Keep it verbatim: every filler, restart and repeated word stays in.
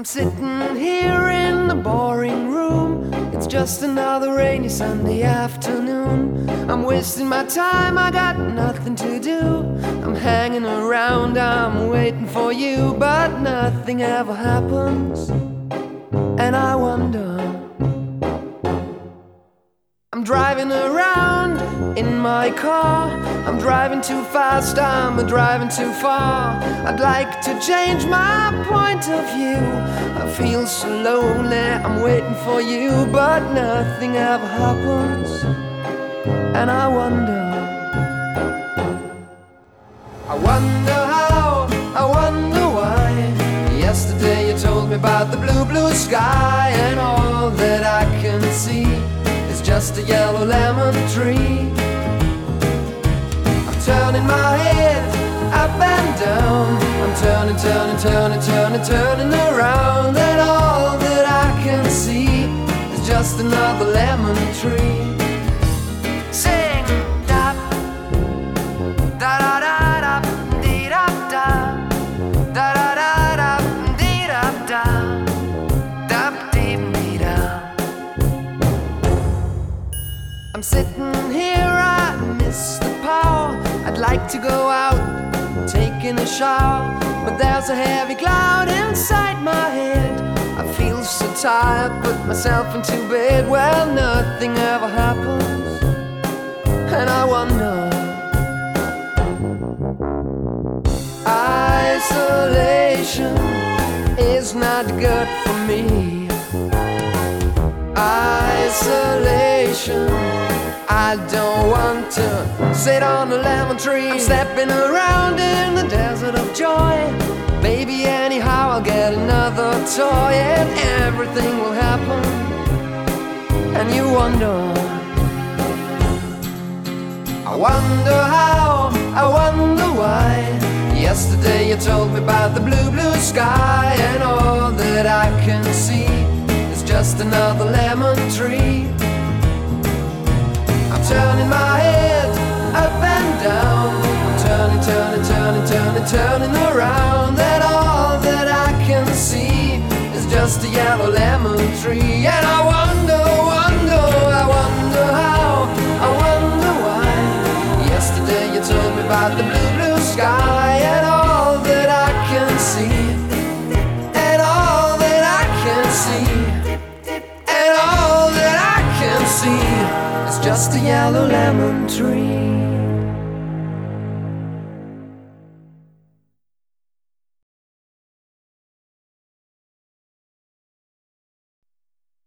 I'm sitting here in the boring room. It's just another rainy Sunday afternoon. I'm wasting my time, I got nothing to do. I'm hanging around, I'm waiting for you, but nothing ever happens. And I wonder, I'm driving around in my car. I'm driving too fast, I'm driving too far. I'd like to change my point of view. I feel so lonely, I'm waiting for you, but nothing ever happens. And I wonder, I wonder how, I wonder why. Yesterday you told me about the blue, blue sky, and all that I can see is just a yellow lemon tree. I'm turning my head up and down. I'm turning, turning, turning, turning, turning around, and all that I can see is just another lemon tree. Sing da da da da da dee da da da da da da dee da da da dee dee da. I'm sitting here, I miss the power. I'd like to go out, taking a shower, but there's a heavy cloud inside my head. I feel so tired, put myself into bed. Well, nothing ever happens, and I wonder, isolation is not good for me. Isolation, I don't want to sit on a lemon tree. I'm stepping around in the desert of joy. Baby, anyhow I'll get another toy, and everything will happen. And you wonder, I wonder how, I wonder why. Yesterday you told me about the blue, blue sky, and all that I can see is just another lemon tree. I'm turning my head up and down. I'm turning, turning, turning, turning, turning around, and all that I can see is just a yellow lemon tree. And I wonder, wonder, I wonder how, I wonder why. Yesterday you told me about the blue, blue sky, and all that I can see, and all that I can see, and all that I can see, it's just a yellow lemon tree.